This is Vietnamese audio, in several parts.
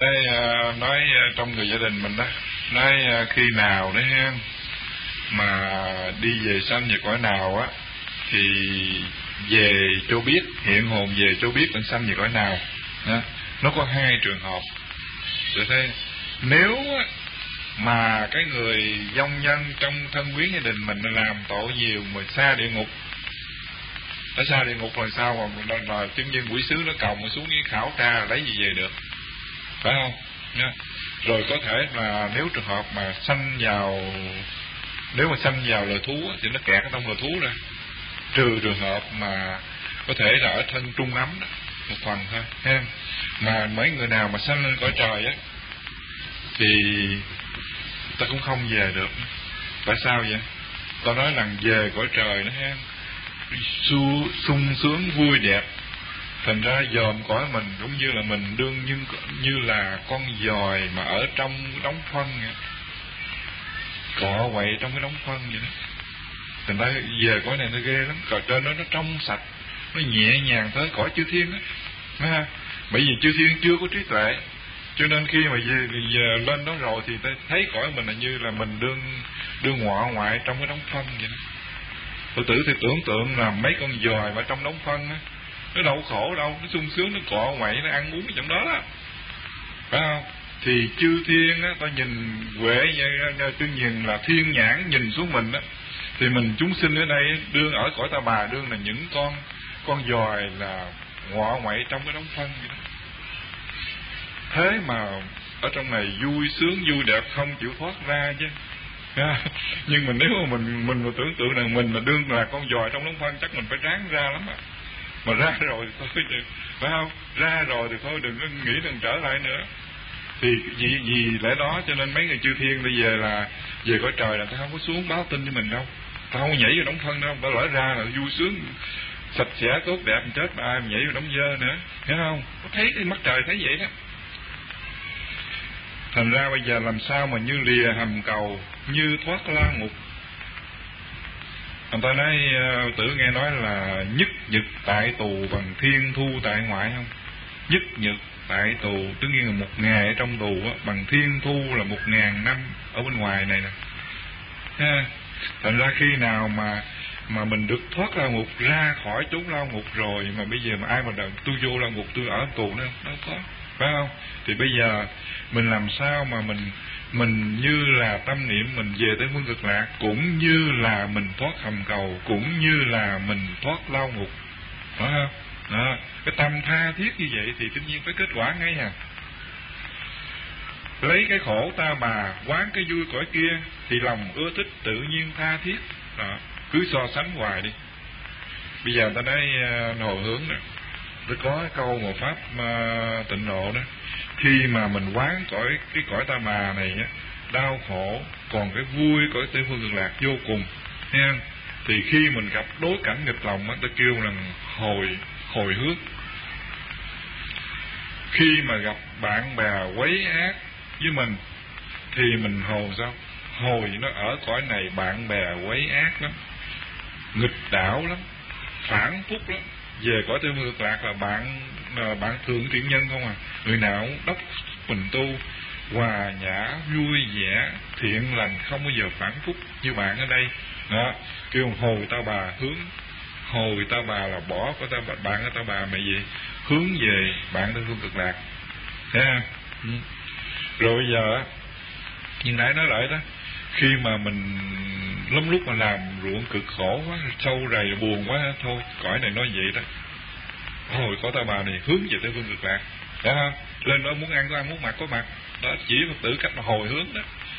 Đây, nói trong người gia đình mình đó, nói khi nào đấy ha, mà đi về sanh về cõi nào á, thì về cho biết, hiện hồn về cho biết mình sanh về cõi nào đó. Nó có hai trường hợp. Để thấy, nếu mà cái người vong nhân trong thân quyến gia đình mình làm tội nhiều mà xa địa ngục, nó xa địa ngục rồi sao mà là chứng nhân quỷ sứ nó còng nó xuống với khảo tra lấy gì về được, phải không nha? Rồi có thể là nếu trường hợp mà sanh vào, nếu mà sanh vào loài thú thì nó kẹt ở trong loài thú ra, trừ trường hợp mà có thể là ở thân trung ấm đó, một phần thôi ha. Mà mấy người nào mà sanh lên cõi trời á thì ta cũng không về được. Tại sao vậy? Ta nói rằng về cõi trời nó ha, sung sướng vui đẹp, thành ra dòm cõi mình cũng như là mình đương như là con dòi mà ở trong đống phân vậy, cọ quậy trong cái đống phân vậy đó. Thành ra về cõi này nó ghê lắm, cõi trên đó nó trong sạch, nó nhẹ nhàng tới cõi chư thiên á. Bởi vì chư thiên chưa có trí tuệ, cho nên khi mà về lên đó rồi thì thấy cõi mình là như là mình đương ngọ ngoại trong cái đống phân vậy đó. Tự tử thì tưởng tượng là mấy con dòi mà trong đống phân á, nó đâu khổ đâu, nó sung sướng, nó cọ quậy, nó ăn uống ở trong đó đó, phải không? Thì chư thiên á, ta nhìn huệ, tôi nhìn là thiên nhãn nhìn xuống mình á, thì mình chúng sinh ở đây đương ở cõi Ta Bà, đương là những con dòi là ngọ ngoại trong cái đống phân vậy đó. Thế mà ở trong này vui sướng vui đẹp không chịu thoát ra chứ. Nhưng mà nếu mà mình mà tưởng tượng rằng mình là đương là con dòi trong đống phân, chắc mình phải ráng ra lắm à. Mà ra rồi thì thôi, phải không? Ra rồi thì thôi, đừng có nghĩ đừng trở lại nữa. Thì vì lẽ đó cho nên mấy người chư thiên bây giờ là về cõi trời là ta không có xuống báo tin cho mình đâu, ta không có nhảy vào đống phân đâu, ta lỡ ra là vui sướng sạch sẽ tốt đẹp, chết mà ai mà nhảy vào đống dơ nữa, hiểu không? Có thấy cái mắt trời thấy vậy đó. Thành ra bây giờ làm sao mà như lìa hầm cầu, như thoát lao ngục. Người ta nói Tử nghe nói là nhất nhật tại tù bằng thiên thu tại ngoại không? Nhất nhật tại tù tất nhiên là 1 ngày ở trong tù á, bằng thiên thu là 1000 năm ở bên ngoài này nè. Thành ra khi nào mà mình được thoát lao ngục, ra khỏi chốn lao ngục rồi, mà bây giờ mà ai mà đợi tôi vô lao ngục tôi ở tù nữa đâu có, phải không? Thì bây giờ mình làm sao mà mình như là tâm niệm mình về tới phương cực lạc, cũng như là mình thoát hầm cầu, cũng như là mình thoát lao ngục, phải không? Đó, cái tâm tha thiết như vậy thì tất nhiên phải kết quả ngay à. Lấy cái khổ Ta Bà quán cái vui cõi kia thì lòng ưa thích tự nhiên tha thiết. Đó, cứ so sánh hoài đi. Bây giờ ta nói hồi hướng nè, tôi có câu một pháp tịnh độ đó, khi mà mình quán cái cõi Ta Bà này á, đau khổ, còn cái vui cõi Tây Phương Cực Lạc vô cùng, nghe, thì khi mình gặp đối cảnh nghịch lòng á, ta kêu rằng hồi hướng. Khi mà gặp bạn bè quấy ác với mình thì mình hồi sao? Hồi nó ở cõi này bạn bè quấy ác lắm, nghịch đạo lắm, phản phúc lắm. Về cõi Tây Phương Cực Lạc là bạn thượng thiện nhân không à, người nào cũng đốc mình tu hòa nhã vui vẻ thiện lành, không bao giờ phản phúc như bạn ở đây đó. Kêu hồi Ta Bà hướng, hồi Ta Bà là bỏ của bạn ở Ta Bà mày gì hướng về bạn Tây Phương Cực Lạc, thấy không? Rồi bây giờ nhưng nãy nói lại đó, khi mà mình lắm lúc mà làm ruộng cực khổ quá, sâu rầy buồn quá, thôi cõi này nói vậy đó, hồi có Ta Bà này hướng về Tây Phương Cực Lạc, thấy không? Lên đó muốn ăn có ăn, muốn mặc có mặc đó, chỉ Phật tử cách mà hồi hướng đó.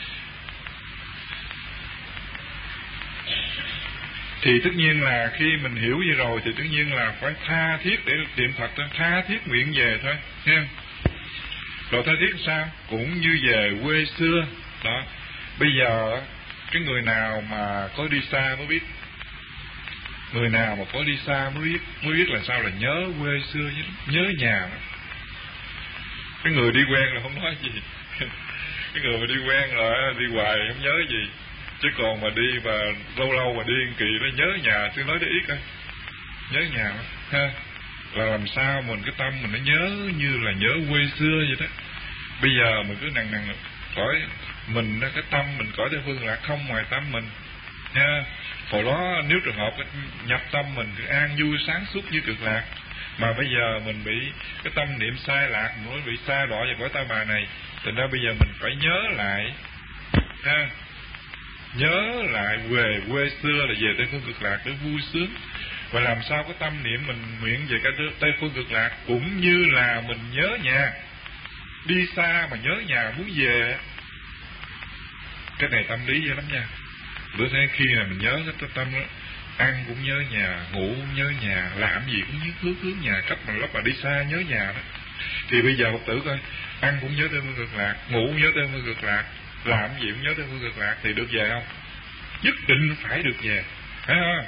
Thì tất nhiên là khi mình hiểu vậy rồi thì tất nhiên là phải tha thiết để niệm Phật thôi, tha thiết nguyện về thôi, nghe không? Rồi tha thiết sao? Cũng như về quê xưa đó. Bây giờ cái người nào mà có đi xa mới biết, người nào mà có đi xa mới biết là sao là nhớ quê xưa, nhớ nhà đó. Cái người đi quen là không nói gì cái người mà đi quen là đi hoài không nhớ gì, chứ còn mà đi và lâu mà đi kỳ nó nhớ nhà, chứ nói để ít coi, nhớ nhà đó, ha. Là làm sao mình cái tâm mình nó nhớ như là nhớ quê xưa vậy đó. Bây giờ mình cứ nằng cõi mình, cái tâm mình cõi Tây Phương Lạc không ngoài tâm mình nha. Hồi đó nếu trường hợp nhập tâm mình thì an vui sáng suốt như Cực Lạc, mà bây giờ mình bị cái tâm niệm sai lạc, mình mới bị sa đọa vào cõi Ta Bà này. Thành ra bây giờ mình phải nhớ lại ha, nhớ lại về quê xưa là về Tây Phương Cực Lạc để vui sướng. Và làm sao cái tâm niệm mình nguyện về cái Tây Phương Cực Lạc cũng như là mình nhớ nhà. Đi xa mà nhớ nhà muốn về, cái này tâm lý dữ lắm nha. Bữa thế khi nào mình nhớ cái tâm đó, ăn cũng nhớ nhà, ngủ cũng nhớ nhà, làm gì cũng hướng nhà, cấp mà lúc mà đi xa nhớ nhà đó. Thì bây giờ Phật tử coi, ăn cũng nhớ Tây Phương Cực Lạc, ngủ cũng nhớ Tây Phương Cực Lạc, làm gì cũng nhớ Tây Phương Cực Lạc, thì được về không? Nhất định phải được về, thấy không?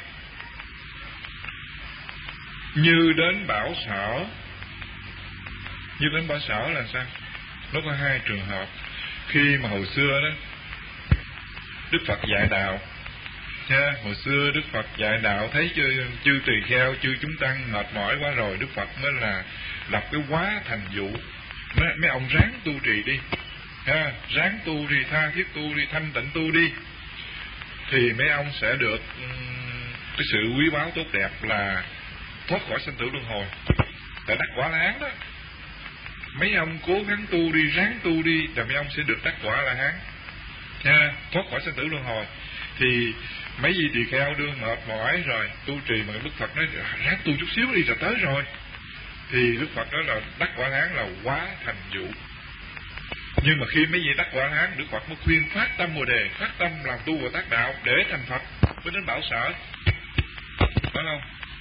Như đến bảo sở. Như đến bảo sở là sao? Nó có hai trường hợp. Khi mà hồi xưa đó Đức Phật dạy đạo nha, hồi xưa Đức Phật dạy đạo thấy chư tỳ kheo, chư chúng tăng mệt mỏi quá rồi, Đức Phật mới là lập cái hóa thành vụ. Mấy ông ráng tu trì đi ha, ráng tu đi, tha thiết tu đi, thanh tịnh tu đi, thì mấy ông sẽ được cái sự quý báu tốt đẹp là thoát khỏi sanh tử luân hồi, tại đắc quả La Hán đó. Mấy ông cố gắng tu đi, ráng tu đi, là mấy ông sẽ được đắc quả La Hán nha, thoát khỏi sanh tử luân hồi. Thì mấy vị tỳ kheo đương mệt mỏi rồi tu trì, mà Đức Phật nói ráng tu chút xíu đi rồi tới rồi, thì Đức Phật nói là đắc quả La Hán là hóa thành vụ. Nhưng mà khi mấy vị đắc quả La Hán, Đức Phật mới khuyên phát tâm Bồ Đề, phát tâm làm tu Bồ Tát đạo để thành Phật, mới đến bảo sở, phải không?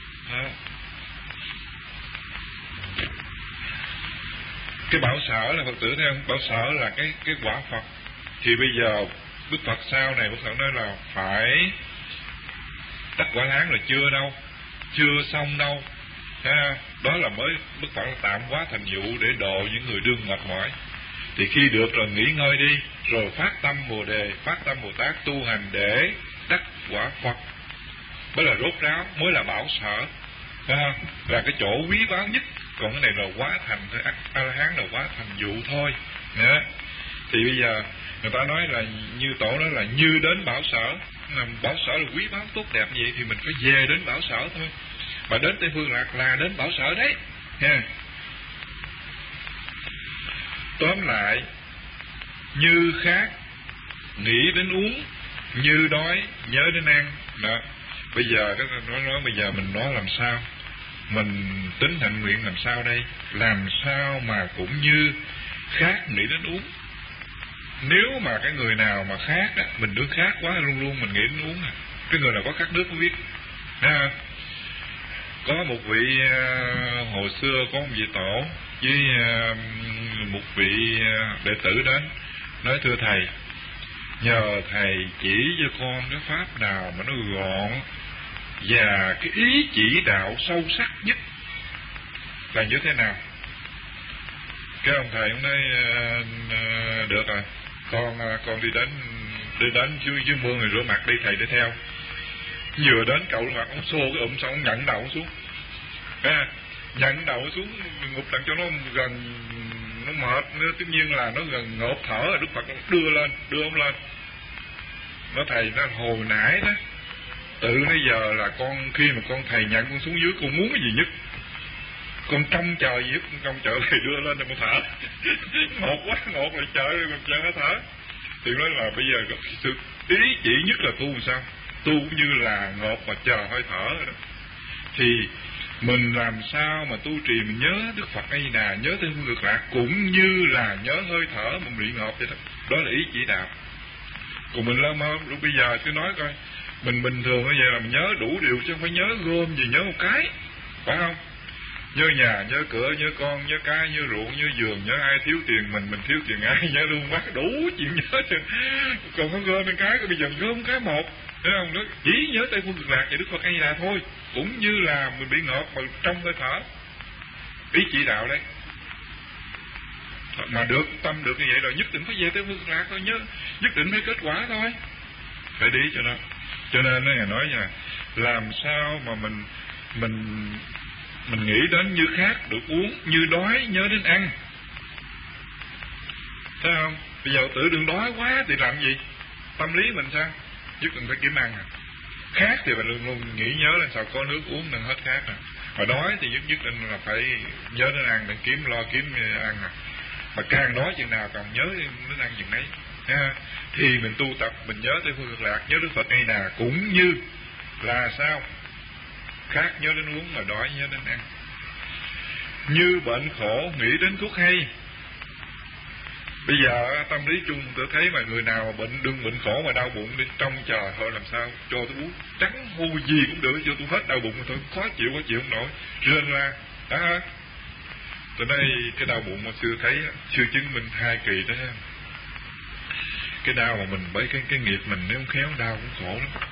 Cái bảo sở là Phật tử thấy không? Bảo sở là cái quả Phật. Thì bây giờ Đức Phật sau này Đức Phật nói là phải đắc quả La Hán là chưa đâu, chưa xong đâu ha. Đó là mới Đức Phật tạm hóa thành vụ để độ những người đương mệt mỏi. Thì khi được rồi nghỉ ngơi đi, rồi phát tâm Bồ Đề, phát tâm Bồ Tát tu hành để đắc quả Phật, mới là rốt ráo, mới là bảo sở ha, là cái chỗ quý báu nhất. Còn cái này là hóa thành thôi, A-la-hán là hóa thành vụ thôi nha. Thì bây giờ người ta nói là như tổ nói là như đến bảo sở, bảo sở là quý báu tốt đẹp vậy, thì mình phải về đến bảo sở thôi. Mà đến Tây Phương Lạc là đến bảo sở đấy nha. Tóm lại, như khát nghĩ đến uống, như đói nhớ đến ăn đó. Bây giờ cái nói bây giờ mình nói làm sao mình tính hạnh nguyện làm sao đây, làm sao mà cũng như khát nghĩ đến uống. Nếu mà cái người nào mà khát á, mình đứa khát quá luôn luôn mình nghĩ đến uống à. Cái người nào có khát nước cũng biết ha. Có một vị hồi xưa có một vị tổ với một vị đệ tử đến nói thưa thầy, nhờ thầy chỉ cho con cái pháp nào mà nó gọn và cái ý chỉ đạo sâu sắc nhất là như thế nào. Cái ông thầy cũng nói được rồi, con đi đến dưới mương rồi rửa mặt đi thầy, để theo. Vừa đến cậu mặt ông xô cái xong ông nhận đầu xuống nhận đầu xuống ngục đặng cho nó gần, nó mệt nữa, tất nhiên là nó gần ngộp thở rồi. Đức Phật đưa ông lên. Nó thầy nó hồi nãy đó, từ nãy giờ là con, khi mà con thầy nhận con xuống dưới, con muốn cái gì nhất, con trông chờ gì nhất, con trông chờ thầy đưa lên để con thở. Ngột quá, ngột lại chờ rồi còn chờ nó thở. Thì nói là bây giờ có sự ý chỉ nhất là tu làm sao, tu cũng như là ngột mà chờ hơi thở rồi đó. Thì mình làm sao mà tu trì mình nhớ Đức Phật A Di Đà, nhớ Tây Phương Cực Lạc cũng như là nhớ hơi thở mình bị ngộp vậy đó. Đó là ý chỉ đạo. Còn mình lơ mơ lúc bây giờ cứ nói coi, mình bình thường như vậy là mình nhớ đủ điều chứ không phải nhớ gom gì, nhớ một cái, phải không? Nhớ nhà, nhớ cửa, nhớ con, nhớ cái, nhớ ruộng, nhớ giường, nhớ ai thiếu tiền mình thiếu tiền ai, nhớ luôn bác đủ chuyện nhớ chứ. Còn không gom một cái, bây giờ gom cái một, thấy không? Nó chỉ nhớ Tây Phương Cực Lạc và Đức Phật A Di Đà thôi, cũng như là mình bị ngợp mà trong hơi thở. Ý chỉ đạo đấy. Mà được tâm được như vậy rồi nhất định phải về Tây Phương Cực Lạc thôi, nhớ nhất định phải kết quả thôi, phải đi cho nó. Cho nên Ngài nói là làm sao mà mình nghĩ đến như khát được uống, như đói nhớ đến ăn. thấy không? Bây giờ tự đừng đói quá thì làm gì? Tâm lý mình sao? Nhất định phải kiếm ăn à. Khát thì mình luôn luôn nghĩ nhớ là sao có nước uống đừng hết khát à. Mà đói thì nhất định là phải nhớ đến ăn để lo kiếm ăn à. Mà càng đói chừng nào càng nhớ đến ăn chừng đấy. Thì mình tu tập mình nhớ tới phương cực lạc, nhớ Đức Phật ngay nào, cũng như là sao? Khát nhớ đến uống, mà đói nhớ đến ăn. Như bệnh khổ nghĩ đến thuốc hay. Bây giờ tâm lý chung tôi thấy mà người nào mà bệnh khổ mà đau bụng đi trong trời thôi làm sao cho tôi uống trắng hô gì cũng được, cho tôi hết đau bụng mà tôi khó chịu không nổi, rên ra đó. Tôi nói cái đau bụng mà xưa thấy xưa chứng minh hai kỳ đó. Cái đau mà mình bởi cái nghiệp mình nếu không khéo đau cũng khổ lắm.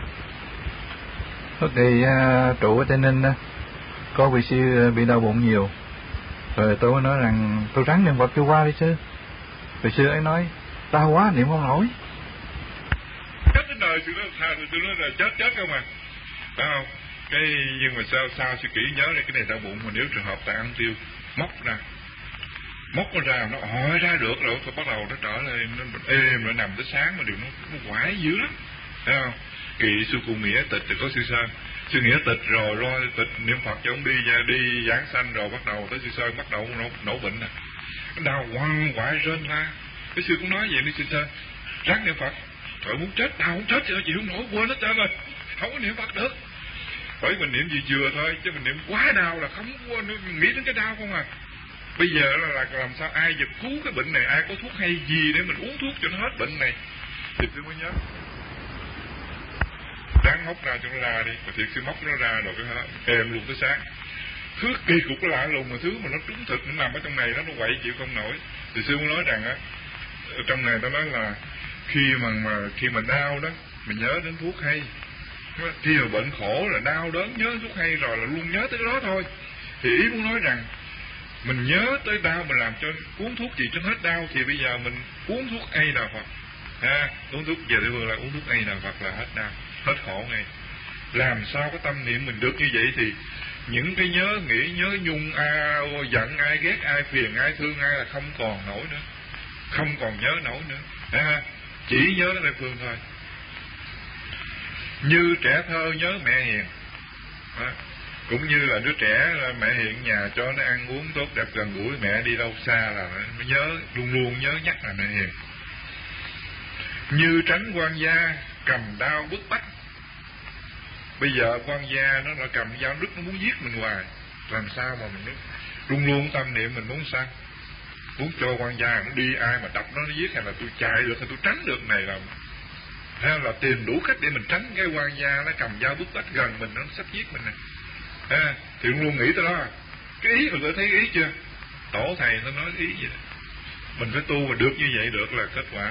Có kỳ trụ ở Tây Ninh đó, có vị sư bị đau bụng nhiều, rồi tôi mới nói rằng tôi ráng niệm Phật cho qua đi sư. Vị sư ấy nói đau quá niệm không nổi. Chết đến đời sư đó, tôi nói là chết không à, phải không? Cái nhưng mà sao sư kỹ nhớ là cái này đau bụng mà nếu trường hợp ta ăn tiêu móc nó ra, nó hỏi ra được rồi, tôi bắt đầu nó trở lên nó êm, nó nằm tới sáng mà điều nó quái dữ lắm, thấy không? Kỳ sư Cụ Nghĩa Tịch thì có sư Sơn, sư Nghĩa Tịch rồi lo tịch niệm Phật cho ông đi giảng sanh rồi bắt đầu tới sư Sơn bắt đầu nổ bệnh nè, đau quằn quại rên ra. Cái sư cũng nói vậy đi sư Sơn, ráng niệm Phật, trời muốn chết đau không chết chứ chịu không nổi, quên hết trơn rồi, không có niệm Phật được. Bởi mình niệm gì vừa thôi, chứ mình niệm quá đau là không có nghĩ đến cái đau không à. Bây giờ là làm sao ai giật cứu cái bệnh này, ai có thuốc hay gì để mình uống thuốc cho nó hết bệnh này thì tôi mới nhớ ráng móc ra cho nó ra đi. Mà thiệt sư móc nó ra rồi cái êm luôn tới sáng. Thứ kỳ cục lạ lùng mà thứ mà nó trúng thực, nó nằm ở trong này nó quậy chịu không nổi. Thì sư muốn nói rằng á, ở trong này ta nói là khi mà đau đó mình nhớ đến thuốc hay. Khi mà bệnh khổ là đau đớn nhớ đến thuốc hay rồi là luôn nhớ tới cái đó thôi. Thì ý muốn nói rằng mình nhớ tới đau mình làm cho uống thuốc gì cho hết đau, thì bây giờ mình uống thuốc A Đà Phật, uống thuốc về địa phương là uống thuốc A Đà Phật là hết đau hết khổ ngay. Làm sao cái tâm niệm mình được như vậy thì những cái nhớ nghĩ nhớ nhung giận ai ghét ai phiền ai thương ai là không còn nổi nữa, không còn nhớ nổi nữa, chỉ nhớ đến địa phương thôi. Như trẻ thơ nhớ mẹ hiền, cũng như là đứa trẻ là mẹ hiện nhà cho nó ăn uống tốt đẹp gần gũi, mẹ đi đâu xa là nó nhớ, luôn luôn nhớ nhắc là mẹ hiền. Như tránh quan gia cầm đao bức bách. Bây giờ quan gia nó là cầm dao đứt, nó muốn giết mình hoài, làm sao mà mình luôn luôn tâm niệm mình muốn sao, muốn cho quan gia nó đi, ai mà đập nó giết, hay là tôi chạy được hay tôi tránh được này, là hay là tìm đủ cách để mình tránh cái quan gia nó cầm dao bức bách gần mình, nó sắp giết mình này. Thì luôn nghĩ tới đó. Cái ý mà tôi thấy ý chưa? Tổ thầy nó nói ý vậy. Mình phải tu mà được như vậy được là kết quả.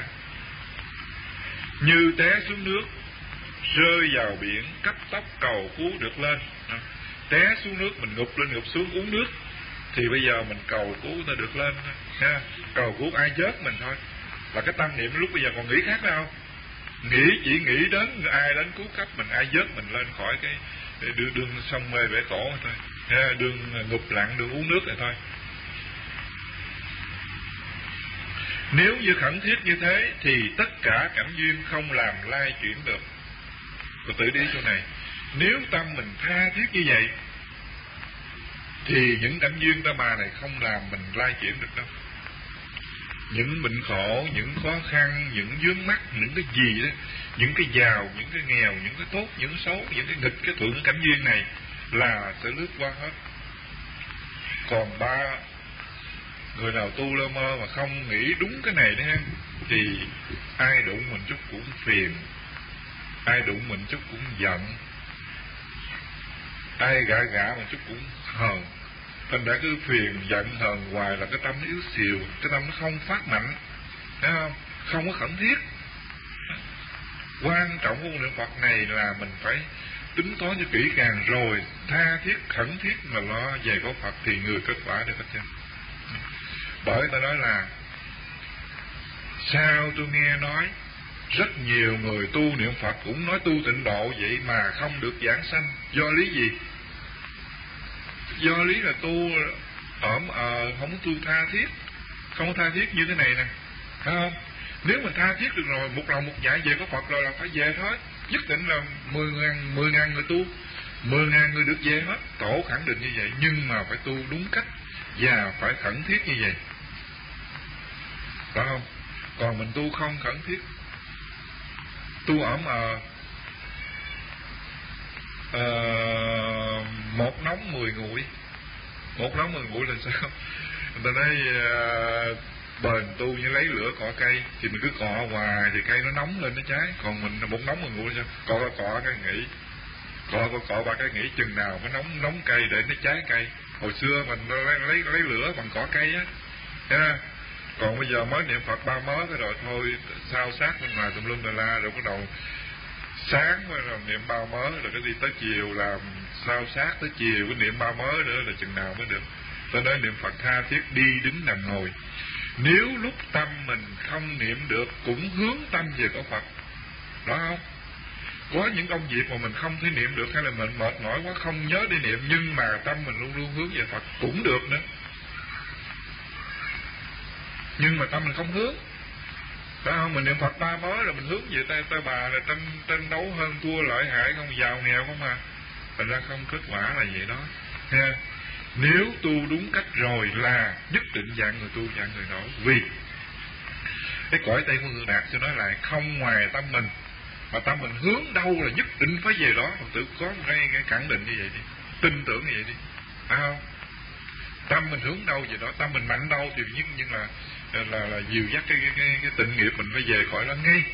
Như té xuống nước, rơi vào biển, cấp tốc cầu cứu được lên. Té xuống nước mình ngụp lên ngụp xuống uống nước, thì bây giờ mình cầu cứu ta được lên. Cầu cứu ai vớt mình thôi. Là cái tâm niệm lúc bây giờ còn nghĩ khác phải không? Chỉ nghĩ đến ai đến cứu cấp mình, ai vớt mình lên khỏi cái đường sông mê bể khổ thôi, đường ngụp lặn, đường uống nước này thôi. Nếu như khẩn thiết như thế thì tất cả cảnh duyên không làm lai chuyển được. Tôi tự đi chỗ này, nếu tâm mình tha thiết như vậy thì những cảnh duyên ta bà này không làm mình lai chuyển được đâu. Những bệnh khổ, những khó khăn, những vướng mắc, những cái gì đó, những cái giàu, những cái nghèo, những cái tốt, những cái xấu, những cái nghịch, cái thuận, cái cảnh duyên này là sẽ lướt qua hết. Còn người nào tu lơ mơ mà không nghĩ đúng cái này đó thì ai đụng mình chút cũng phiền, ai đụng mình chút cũng giận, ai gạ mình chút cũng hờn. Thành ra cứ phiền giận hờn hoài là cái tâm nó yếu xìu, cái tâm nó không phát mạnh, thấy không? Không có khẩn thiết. Quan trọng của niệm Phật này là mình phải tính toán cho kỹ càng rồi tha thiết khẩn thiết mà lo về có Phật thì người kết quả được hết trơn. Bởi ta nói là sao tôi nghe nói rất nhiều người tu niệm Phật cũng nói tu tịnh độ vậy mà không được giảng sanh, do lý gì? Do lý là tu không tu tha thiết, không tha thiết như thế này nè. phải không? Nếu mình tha thiết được rồi, một lòng một dạ về có Phật rồi là phải về thôi. Nhất định là 10.000 người tu, 10.000 người được về hết. Tổ khẳng định như vậy, nhưng mà phải tu đúng cách và phải khẩn thiết như vậy, phải không? Còn mình tu không khẩn thiết, tu ở mà một nóng 10 nguội. Một nóng 10 nguội là sao? Người ta nói bền tu như lấy lửa cọ cây, thì mình cứ cọ hoài thì cây nó nóng lên nó cháy. Còn mình một nóng 10 nguội sao? Cọ cái nghỉ, cọ ba cái nghỉ chừng nào mới nóng cây để nó cháy cây. Hồi xưa mình lấy lửa bằng cỏ cây á, ha. Còn bây giờ mới niệm Phật 3 mớ cái rồi thôi, sao sát bên ngoài tùm lum tùm la, rồi bắt đầu sáng rồi niệm 3 mớ, rồi cái gì tới chiều làm sao sát, tới chiều cái niệm 3 mớ nữa là chừng nào mới được. Cho nên niệm Phật tha thiết đi đứng nằm ngồi. Nếu lúc tâm mình không niệm được cũng hướng tâm về có Phật, đó không? Có những công việc mà mình không thể niệm được, hay là mình mệt mỏi quá không nhớ đi niệm, nhưng mà tâm mình luôn luôn hướng về Phật cũng được nữa. Nhưng mà tâm mình không hướng, phải không? Mình niệm Phật 3 mớ rồi mình hướng về tay bà là tranh đấu hơn thua lợi hại không, giàu nghèo không à. Thành ra không kết quả là vậy đó, ha. Nếu tu đúng cách rồi là nhất định dạng người tu dạng người nổi. Vì cái cõi Tây Phương Cực Lạc tôi nói lại, không ngoài tâm mình, mà tâm mình hướng đâu là nhất định phải về đó. Phật tử có một cái khẳng định như vậy đi, tin tưởng như vậy đi, phải không? Tâm mình hướng đâu về đó, tâm mình mạnh đâu thì nhưng là dìu dắt cái tịnh nghiệp mình phải về khỏi đó ngay.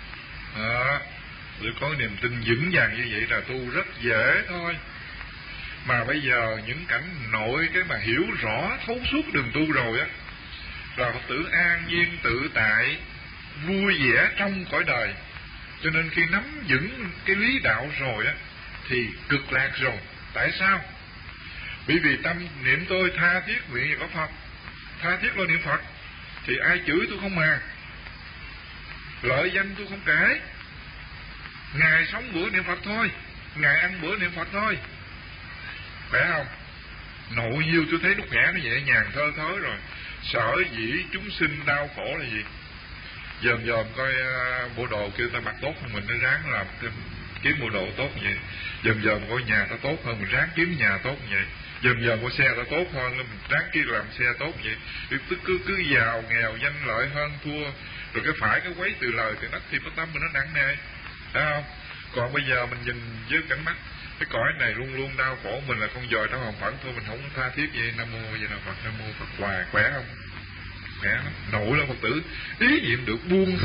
Để có niềm tin vững vàng như vậy là tu rất dễ thôi. Mà bây giờ những cảnh nội cái mà hiểu rõ thấu suốt đường tu rồi á, là Phật tử an nhiên tự tại, vui vẻ trong cõi đời. Cho nên khi nắm vững cái lý đạo rồi á thì cực lạc rồi. Tại sao? Bởi vì tâm niệm tôi tha thiết nguyện về có Phật, tha thiết lo niệm Phật, thì ai chửi tôi không màng, lợi danh tôi không kể. Ngày sống bữa niệm Phật thôi, ngày ăn bữa niệm Phật thôi, phải không? Nội nhiêu tôi thấy lúc nhã nó nhẹ nhàng thơ thớ rồi. Sở dĩ chúng sinh đau khổ là gì? Dòm coi bộ đồ kêu ta mặc tốt hơn mình, nó ráng làm thêm kiếm bộ đồ tốt vậy. Dòm coi nhà ta tốt hơn mình, ráng kiếm nhà tốt vậy. Dòm coi xe ta tốt hơn mình, ráng kia làm xe tốt vậy. Cứ giàu nghèo danh lợi hơn thua, rồi cái phải cái quấy từ lời từ đất thì cái tâm mình nó nặng nề, phải không? Còn bây giờ mình nhìn với cảnh mắt cái cõi này luôn luôn đau khổ, mình là con dòi trong hồng phẫn thôi, mình không tha thiết vậy. Nam mô vậy là Phật, Nam mô Phật hoài, khỏe không? Khỏe lắm. Nội là Phật tử ý niệm được buông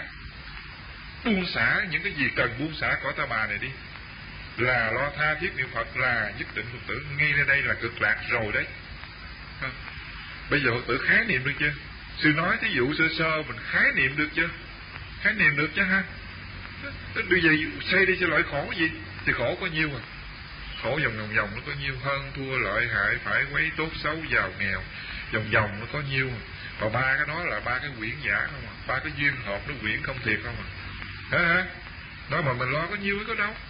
xả những cái gì cần buông xả cõi ta bà này đi, là lo tha thiết niệm Phật là nhất định Phật tử ngay ra đây là cực lạc rồi đấy. Bây giờ Phật tử khái niệm được chưa? Sư nói thí dụ sơ mình khái niệm được chưa? Khái niệm được chứ ha? Bây giờ xây đi cho loại khổ gì? Thì khổ có nhiêu à? Khổ vòng nó có nhiêu, hơn thua lợi hại, phải quấy tốt xấu giàu nghèo, vòng nó có nhiêu à? Và ba cái đó là ba cái quyển giả không à? Ba cái duyên hợp nó quyển không thiệt không à? Hả? Đó mà mình lo có nhiêu mới có đâu.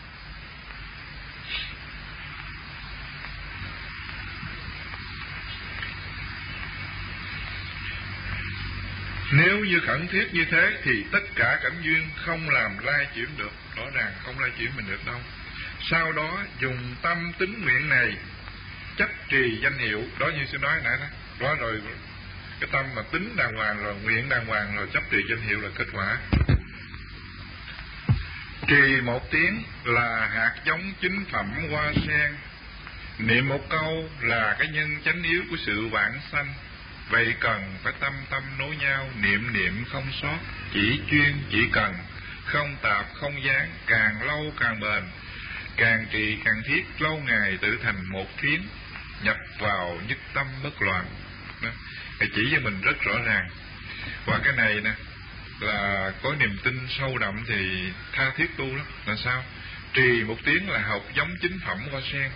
Nếu như khẩn thiết như thế thì tất cả cảnh duyên không làm lai chuyển được. Rõ ràng không lai chuyển mình được đâu. Sau đó dùng tâm tín nguyện này chấp trì danh hiệu. Đó như sư nói nãy đó. Đó rồi cái tâm mà tín đàng hoàng rồi, nguyện đàng hoàng rồi, chấp trì danh hiệu là kết quả. Trì một tiếng là hạt giống chính phẩm hoa sen. Niệm một câu là cái nhân chánh yếu của sự vãng sanh. Vậy cần phải tâm nối nhau, niệm không sót, chỉ chuyên chỉ cần, không tạp không gián, càng lâu càng bền, càng trì càng thiết, lâu ngày tự thành một thiến, nhập vào nhất tâm bất loạn. Chỉ cho mình rất rõ ràng. Và cái này nè là có niềm tin sâu đậm thì tha thiết tu lắm. Là sao? Trì một tiếng là học giống chính phẩm hoa sen.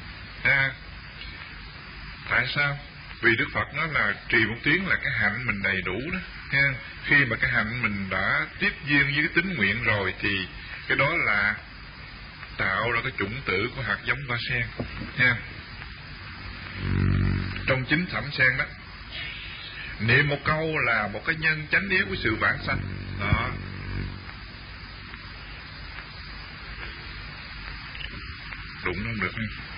Tại sao? Vì Đức Phật nói là trì một tiếng là cái hạnh mình đầy đủ đó. Khi mà cái hạnh mình đã tiếp duyên với cái tín nguyện rồi thì cái đó là tạo ra cái chủng tử của hạt giống hoa sen. Trong chính phẩm sen đó. Niệm một câu là một cái nhân chánh yếu của sự vãng sanh đó. Đụng không được.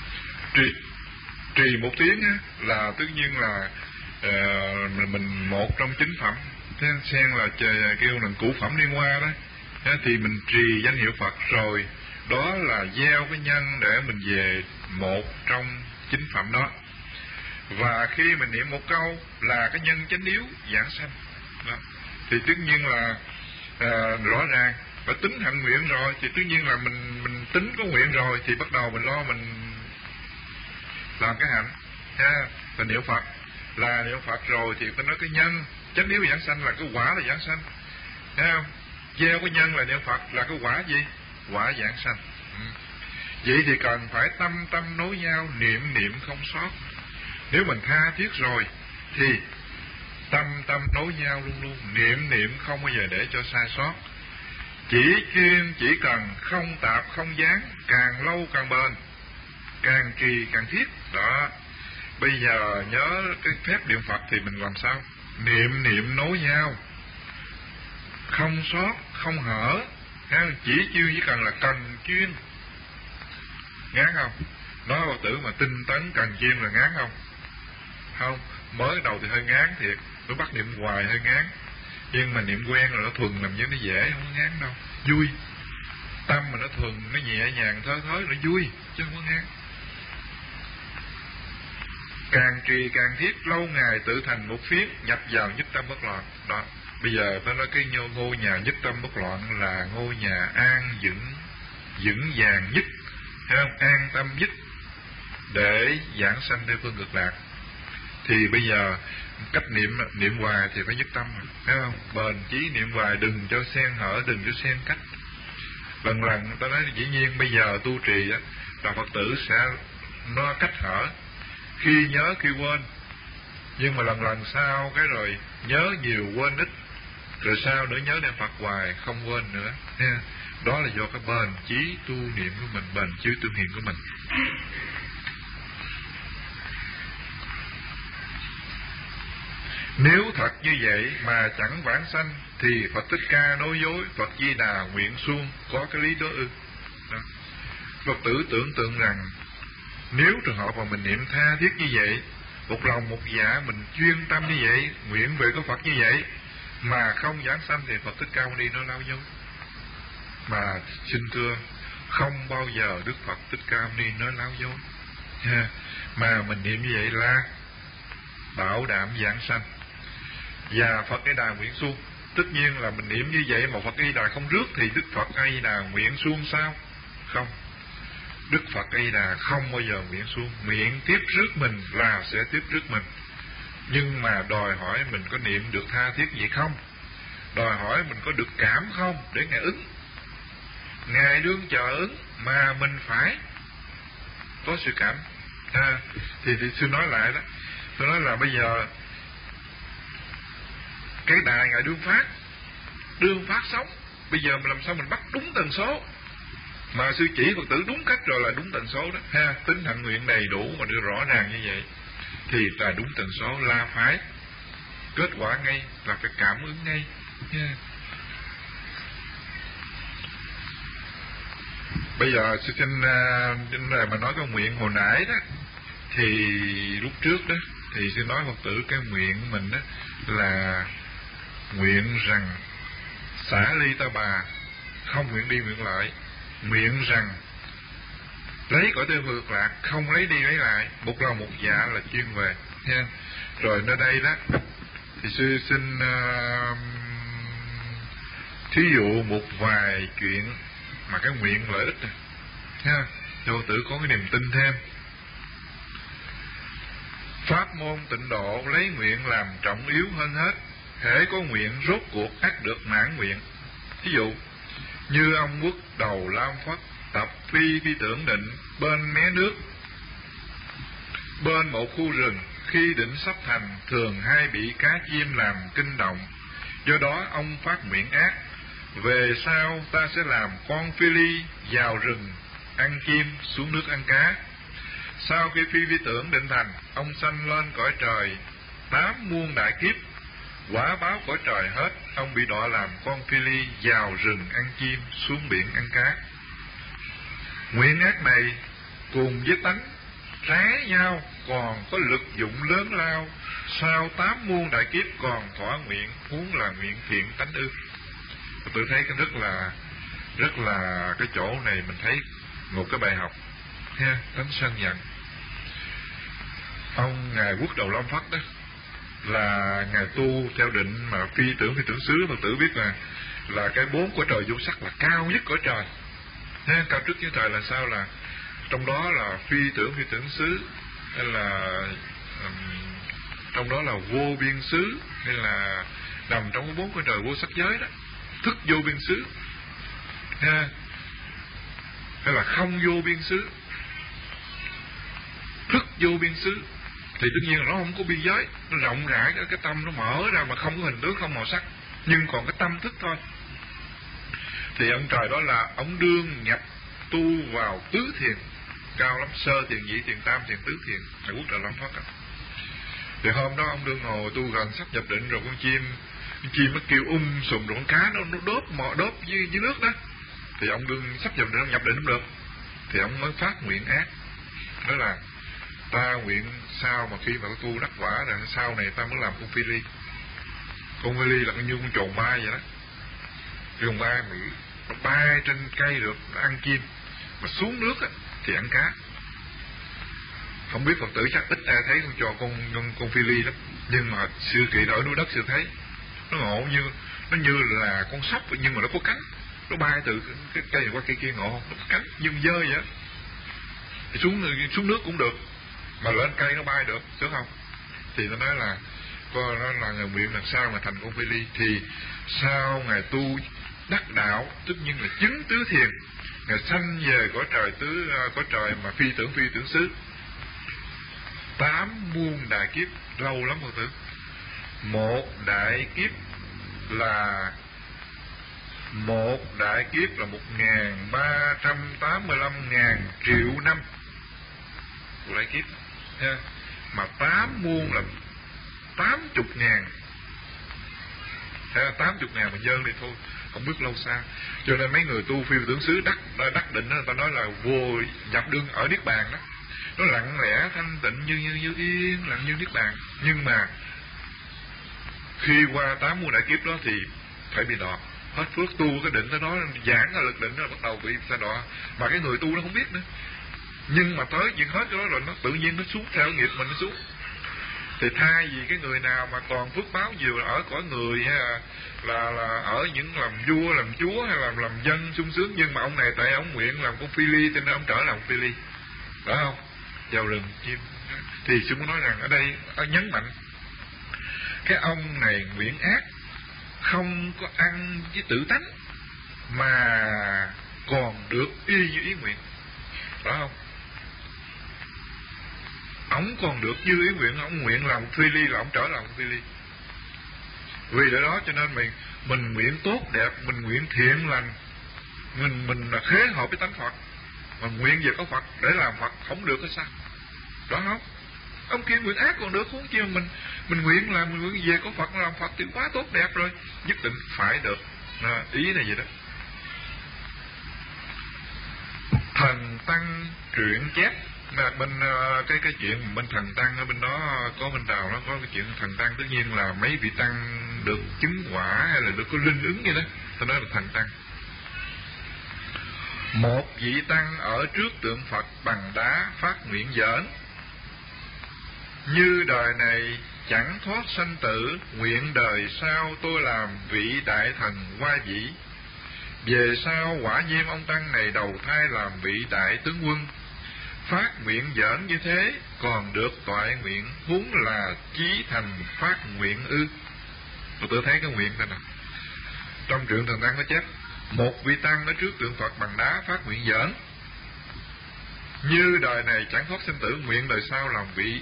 Trì một tiếng á, là tất nhiên là mình một trong chính phẩm. Thế sen là kêu là củ phẩm liên hoa đó. Thế thì mình trì danh hiệu Phật rồi, đó là gieo cái nhân để mình về một trong chính phẩm đó. Và khi mình niệm một câu là cái nhân chánh yếu giảng sanh đó, thì tất nhiên là rõ ràng và tính hạnh nguyện rồi thì tất nhiên là mình tính có nguyện rồi thì bắt đầu mình lo mình làm cái hạnh ha. Và niệm Phật là niệm Phật rồi thì phải nói cái nhân chánh yếu giảng sanh là cái quả là giảng sanh, thấy không? Gieo cái nhân là niệm Phật là cái quả gì? Quả giảng sanh. Vậy thì cần phải tâm tâm nối nhau, niệm niệm không sót. Nếu mình tha thiết rồi thì tâm tâm nối nhau luôn luôn, niệm niệm không bao giờ để cho sai sót. Chỉ cần không tạp không gián, càng lâu càng bền, càng trì càng thiết đó. Bây giờ nhớ cái phép niệm Phật thì mình làm sao? Niệm niệm nối nhau, không sót không hở. Chỉ cần là cần chuyên. Ngán không? Nói Phật tử mà tinh tấn cần chuyên là ngán không? Không, mới đầu thì hơi ngán thiệt, nó bắt niệm hoài hơi ngán. Nhưng mà niệm quen rồi nó thuần làm như nó dễ, không có ngán đâu, vui. Tâm mà nó thuần, nó nhẹ nhàng thớ thới, nó vui, chứ không có ngán. Càng trì càng thiết, lâu ngày tự thành một phiến, nhập vào nhất tâm bất loạn. Đó, bây giờ tôi nói cái ngôi nhà nhất tâm bất loạn là ngôi nhà an vững vàng nhất, thấy không? An tâm nhất để giảng sanh theo phương cực lạc. Thì bây giờ cách niệm hoài thì phải nhất tâm, thấy không? Bền chí niệm hoài, đừng cho xen hở, đừng cho xen cách. Lần ta nói dĩ nhiên bây giờ tu trì á, là Phật tử sẽ nó cách hở, khi nhớ khi quên. Nhưng mà lần sau cái rồi nhớ nhiều quên ít, rồi sao nữa nhớ niệm Phật hoài không quên nữa nha. Đó là do cái bền chí tu niệm của mình, bền chí tu niệm của mình. Nếu thật như vậy mà chẳng vãng sanh thì Phật Thích Ca nói dối, Phật Di Đà nguyện suông, có cái lý đó ư? Phật tử tưởng tượng rằng nếu trường hợp mà mình niệm tha thiết như vậy, một lòng một dạ mình chuyên tâm như vậy, nguyện về có Phật như vậy mà không vãng sanh thì Phật Thích Ca Mâu Ni nói láo dối. Mà xin thưa, không bao giờ Đức Phật Thích Ca Mâu Ni nói láo dối. Mà mình niệm như vậy là bảo đảm vãng sanh. Và Phật A Di Đà nguyện suông. Tất nhiên là mình niệm như vậy mà Phật A Di Đà không rước thì Đức Phật A Di Đà nguyện suông sao? Không. Đức Phật A Di Đà không bao giờ nguyện suông. Nguyện tiếp rước mình là sẽ tiếp rước mình. Nhưng mà đòi hỏi mình có niệm được tha thiết vậy không? Đòi hỏi mình có được cảm không để Ngài ứng? Ngài đương chờ ứng mà mình phải có sự cảm. Thì sư nói lại đó, tôi nói là bây giờ cái đài Ngài đương phát sống. Bây giờ mình làm sao mình bắt đúng tần số? Mà sư chỉ Phật tử đúng cách rồi là đúng tần số đó ha. Tính hạnh nguyện đầy đủ mà đưa rõ ràng như vậy thì là đúng tần số, là phải kết quả ngay, là phải cảm ứng ngay nha. Bây giờ sư xin này mà nói cái nguyện hồi nãy đó, thì lúc trước đó thì sư nói Phật tử cái nguyện mình đó là nguyện rằng xả ly ta bà, không nguyện đi nguyện lại. Nguyện rằng lấy cõi tây phương cực lạc, không lấy đi lấy lại, một lòng một dạ là chuyên về nha. Rồi nơi đây đó thì sư xin thí dụ một vài chuyện mà cái nguyện lợi ích này ha, cho Phật tử có cái niềm tin thêm. Pháp môn tịnh độ lấy nguyện làm trọng yếu hơn hết. Hễ có nguyện rốt cuộc ắt được mãn nguyện. Ví dụ như ông Quốc Đầu Lam Phất tập phi tưởng định bên mé nước, bên một khu rừng, khi định sắp thành thường hay bị cá chim làm kinh động. Do đó ông phát nguyện ác: về sau ta sẽ làm con phi ly vào rừng ăn chim, xuống nước ăn cá. Sau khi phi tưởng định thành, ông sanh lên cõi trời 8 muôn đại kiếp, quả báo cõi trời hết, ông bị đọa làm con phi ly, vào rừng ăn chim, xuống biển ăn cá. Nguyện ác này cùng với tánh trái nhau, còn có lực dụng lớn lao, sau 8 muôn đại kiếp còn thỏa nguyện, huống là nguyện thiện tánh ư. Tôi thấy cái rất là cái chỗ này mình thấy một cái bài học ha, tánh sân giận. Ông ngài Quốc Đầu Long Phất đó là ngài tu theo định mà phi tưởng xứ. Phật tử biết là cái 4 cõi trời vô sắc là cao nhất cõi trời ha, cao trước với trời là sao, là trong đó là phi tưởng xứ, hay là trong đó là vô biên xứ, hay là nằm trong cái 4 cõi trời vô sắc giới đó, thức vô biên xứ ha, hay là không vô biên xứ, thức vô biên xứ. Thì tất nhiên là nó không có biên giới, nó rộng rãi, cái tâm nó mở ra mà không có hình tướng, không màu sắc, nhưng còn cái tâm thức thôi. Thì ông trời đó là ông đương nhập tu vào tứ thiền, cao lắm, sơ thiền, nhị thiền, tam thiền, tứ thiền, ngài Quốc Trời Long Phất. Thì hôm đó ông đương ngồi tu gần sắp nhập định rồi, con chim nó kêu sùm, rồi con cá nó đốp dưới nước đó. Thì ông đương sắp nhập định, ông nhập định không được, thì ông mới phát nguyện ác, đó là ta nguyện sao mà khi mà có tu đắc quả rồi sau này ta mới làm con phi ly. Con phi ly là như con trồn bay vậy đó, cái con bay nó bay trên cây được, nó ăn chim, mà xuống nước á, thì ăn cá. Không biết Phật tử chắc ít ai thấy con phi ly đó, nhưng mà xưa kỳ ở núi đất xưa thấy nó ngộ, nó như là con sóc, nhưng mà nó có cánh, nó bay từ cái cây này qua cây kia, ngộ không? Nó có cánh như con dơi vậy đó. Thì xuống nước cũng được, mà lên cây nó bay được, đúng không? Thì nó nói là nó là ngài nguyện làm sao mà thành con phi ly. Thì sau ngài tu đắc đạo, tất nhiên là chứng tứ thiền, ngài sanh về cõi trời mà phi tưởng xứ 8 muôn đại kiếp, lâu lắm Phật tử. Một đại kiếp là 1385.000 triệu năm, một đại kiếp ha. Mà 8 muôn là 80.000 ha, 80.000 mà dơn đi thôi, không biết lâu xa. Cho nên mấy người tu phi tưởng xứ đắc định đó, người ta nói là vô nhập đương ở niết bàn đó, nó lặng lẽ thanh tịnh như yên lặng như niết bàn. Nhưng mà khi qua 8 muôn đại kiếp đó thì phải bị đọa hết phước. Tu cái định nó giãn ra lực định, nó bắt đầu bị sa đọa, mà cái người tu nó không biết nữa. Nhưng mà tới chuyện hết cái đó rồi, nó tự nhiên nó xuống theo nghiệp mình, nó xuống. Thì thay vì cái người nào mà còn phước báo nhiều ở cõi người, hay là ở những làm vua làm chúa hay làm dân sung sướng, nhưng mà ông này tại ông nguyện làm con phi ly, cho nên ông trở làm con phi ly, phải không? Vào rừng chim. Thì sư muốn nói rằng ở đây nhấn mạnh cái ông này nguyện ác, không có ăn với tự tánh mà còn được y như ý nguyện, phải không? Ông còn được như ý nguyện, ông nguyện làm phi ly là ông trở làm phi ly. Vì lẽ đó cho nên mình nguyện tốt đẹp, mình nguyện thiện lành, mình là khế hợp với tánh Phật, mà nguyện về có Phật để làm Phật không được hay sao? Đó không? Ông kia nguyện ác còn được, huống chi mình nguyện là mình nguyện về có Phật làm Phật thì quá tốt đẹp rồi, nhất định phải được. Ý này vậy đó. Thần tăng truyện chép là bên cái chuyện bên thần tăng ở bên đó có, bên Đào nó có cái chuyện thần tăng, tất nhiên là mấy vị tăng được chứng quả hay là được có linh ứng vậy đó, tôi nói là thần tăng. Một vị tăng ở trước tượng Phật bằng đá phát nguyện giỡn: như đời này chẳng thoát sanh tử, nguyện đời sau tôi làm vị đại thần Hoa Vĩ. Về sau quả nhiên ông tăng này đầu thai làm vị đại tướng quân. Phát nguyện giỡn như thế còn được toại nguyện, huống là chí thành phát nguyện ư? Tôi thấy cái nguyện này nè, trong truyện thần tăng có chép một vị tăng ở trước tượng Phật bằng đá phát nguyện giỡn: như đời này chẳng thoát sinh tử, nguyện đời sau làm vị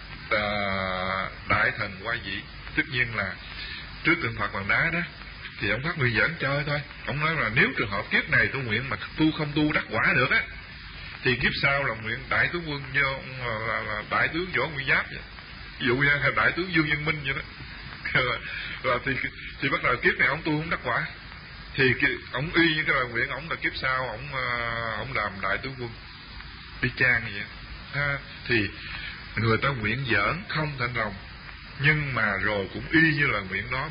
đại thần Hoa Vĩ. Tất nhiên là trước tượng Phật bằng đá đó thì ông phát nguyện giỡn chơi thôi. Ông nói là nếu trường hợp kiếp này tôi nguyện mà tu không tu đắc quả được á, thì kiếp sau là nguyện đại tướng quân như là đại tướng Võ Nguyên Giáp vậy, ví dụ như đại tướng Dương Văn Minh vậy đó. thì bắt đầu kiếp này ông tu không đắc quả, thì ông y như cái lời nguyện ông là kiếp sau ông làm đại tướng quân y chang vậy ha. Thì người ta nguyện giỡn không thành lòng, nhưng mà rồi cũng y như lời nguyện đó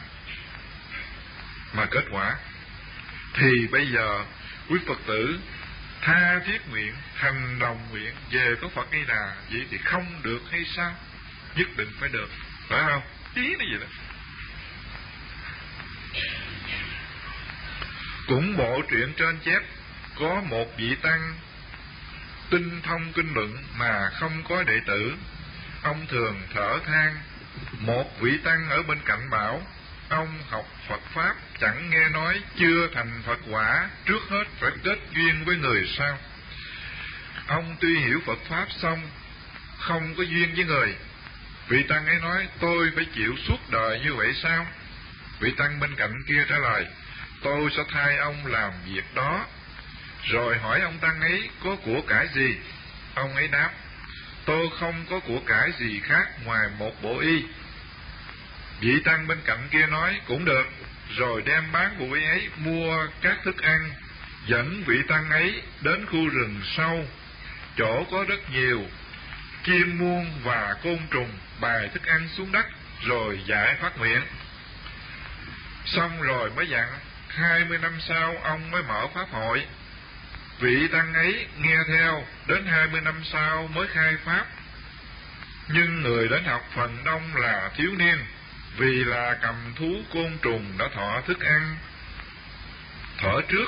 mà kết quả. Thì bây giờ quý Phật tử tha thiết nguyện, hành đồng nguyện về có Phật A Đà, vậy thì không được hay sao? Nhất định phải được, phải không? Ý nó vậy đó. Cũng bộ truyện trên chép có một vị tăng tinh thông kinh luận mà không có đệ tử. Ông thường thở than. Một vị tăng ở bên cạnh bảo: ông học Phật Pháp chẳng nghe nói chưa thành Phật quả, trước hết phải kết duyên với người sao? Ông tuy hiểu Phật Pháp xong không có duyên với người. Vị tăng ấy nói: tôi phải chịu suốt đời như vậy sao? Vị tăng bên cạnh kia trả lời: tôi sẽ thay ông làm việc đó. Rồi hỏi ông tăng ấy có của cải gì? Ông ấy đáp: tôi không có của cải gì khác ngoài một bộ y. Vị tăng bên cạnh kia nói: cũng được. Rồi đem bán bộ y ấy mua các thức ăn, dẫn vị tăng ấy đến khu rừng sâu, chỗ có rất nhiều chim muông và côn trùng, bày thức ăn xuống đất, rồi dạy phát nguyện. Xong rồi mới dặn 20 năm sau ông mới mở pháp hội. Vị tăng ấy nghe theo, đến 20 năm sau mới khai pháp. Nhưng người đến học phần đông là thiếu niên, vì là cầm thú côn trùng đã thọ thức ăn thở trước.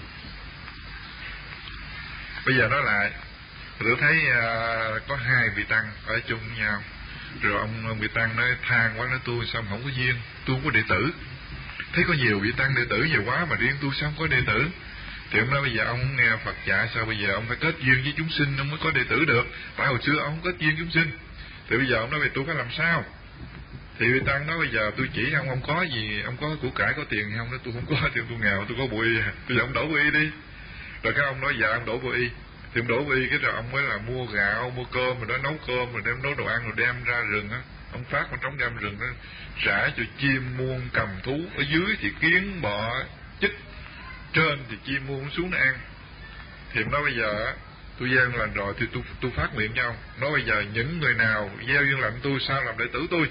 Bây giờ nói lại, tôi thấy có hai vị tăng ở chung với nhau. Rồi ông vị tăng nói than quá, nói tôi sao không có duyên, tôi không có đệ tử. Thấy có nhiều vị tăng đệ tử nhiều quá mà riêng tôi sao không có đệ tử. Thì ông nói bây giờ ông nghe Phật dạy sao bây giờ ông phải kết duyên với chúng sinh ông mới có đệ tử được. Tại hồi xưa ông không kết duyên chúng sinh. Thì bây giờ ông nói vậy tôi phải làm sao? Thì vị tăng nói bây giờ tôi chỉ ông có gì, ông có của cải có tiền hay không? Nói tôi không có, thì tôi nghèo, tôi có bộ y. Bây giờ ông đổ bộ y đi. Rồi cái ông nói dạ ông đổ bộ y. Thì ông đổ bộ y cái rồi ông mới là mua gạo, mua cơm, rồi đó nấu cơm, rồi đem nấu đồ ăn, rồi đem ra rừng á. Ông phát con trống đem rừng đó, rải cho chim muông cầm thú. Ở dưới thì kiến bọ chích, trên thì chim muông xuống nó ăn. Thì ông nói bây giờ á, tôi gieo duyên lành rồi thì tôi phát nguyện cho ông. Nói bây giờ những người nào gieo duyên lành tôi sao làm đệ tử tôi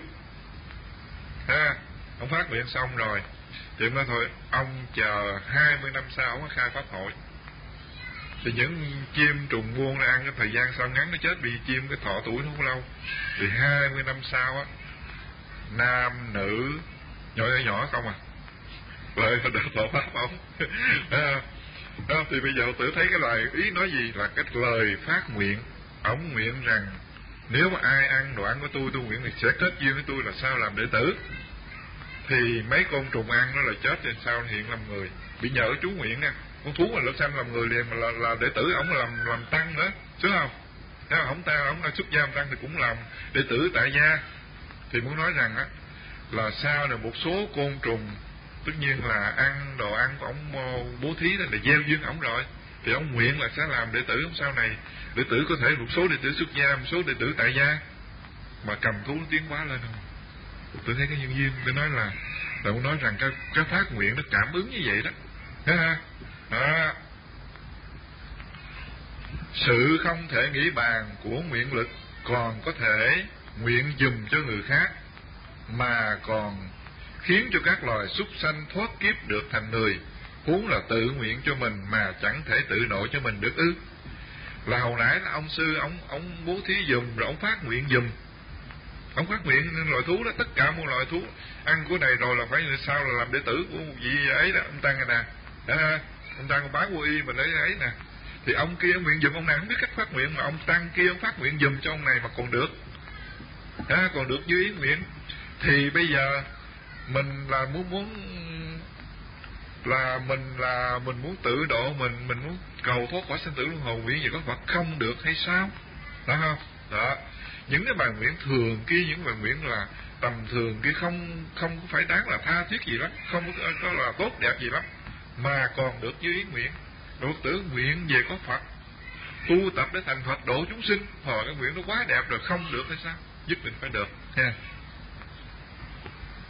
ha. Ông phát nguyện xong rồi thì ông nói thôi ông chờ 20 năm sau ông khai pháp hội. Thì những chim trùng muông nó ăn cái thời gian sau ngắn nó chết, vì chim cái thọ tuổi nó không lâu. Thì 20 năm sau á, nam nữ nhỏ nhỏ không à, lại đã thọ pháp ông. Đó, thì bây giờ tự thấy cái lời ý nói gì là cái lời phát nguyện. Ông nguyện rằng nếu mà ai ăn đồ ăn của tôi nguyện thì sẽ kết duyên với tôi là sao làm đệ tử. Thì mấy con trùng ăn nó là chết, trên sao hiện làm người, bị nhờ chú nguyện nha. Con thú mà lớp xanh làm người liền mà là đệ tử, ổng làm tăng nữa chứ không? Nếu mà ổng là xuất gia làm tăng thì cũng làm đệ tử tại gia. Thì muốn nói rằng á là sao là một số côn trùng tất nhiên là ăn đồ ăn của ổng bố thí đó là gieo duyên ổng rồi, thì ổng nguyện là sẽ làm đệ tử sau này. Đệ tử có thể một số đệ tử xuất gia, một số đệ tử tại gia, mà cầm thú nó tiến hóa lên không. Tôi thấy cái nhân duyên, tôi nói là muốn nói rằng cái phát nguyện nó cảm ứng như vậy đó. Đó. Sự không thể nghĩ bàn của nguyện lực còn có thể nguyện dùm cho người khác, mà còn khiến cho các loài súc sanh thoát kiếp được thành người, huống là tự nguyện cho mình mà chẳng thể tự nội cho mình được ư? Là hồi nãy là ông sư ông bố thí dùm, rồi ông phát nguyện dùm. Ông phát nguyện loài thú đó, tất cả mọi loài thú ăn của này rồi là phải sao là làm đệ tử của một vị ấy đó, ông tăng này nè. Ông tăng bán vô y mình lấy ấy nè. Thì ông kia nguyện dùm, ông này không biết cách phát nguyện, mà ông tăng kia ông phát nguyện dùm cho ông này mà còn được. Còn được như ý nguyện. Thì bây giờ mình là mình muốn tự độ mình muốn cầu thoát khỏi sanh tử luân hồi, nguyện gì có Phật không được hay sao? Đó không? Đó. Những cái bài nguyện thường kia, những bài nguyện là tầm thường kia không có phải đáng là tha thiết gì lắm, không có là tốt đẹp gì lắm, mà còn được như ý nguyện. Độ tử nguyện về có Phật, tu tập để thành Phật độ chúng sinh, hồi cái nguyện nó quá đẹp rồi, không được hay sao? Nhất định phải được ha.